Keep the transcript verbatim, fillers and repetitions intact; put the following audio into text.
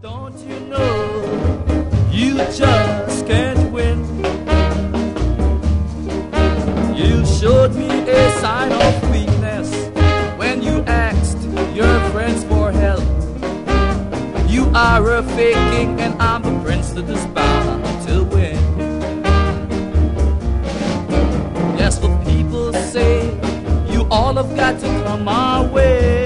Don't you know you just can't win? You showed me a sign of weakness when you asked your friends for help. You are a fake king and I'm the prince that is bound to win. Yes, what people say, you all have got to come my way.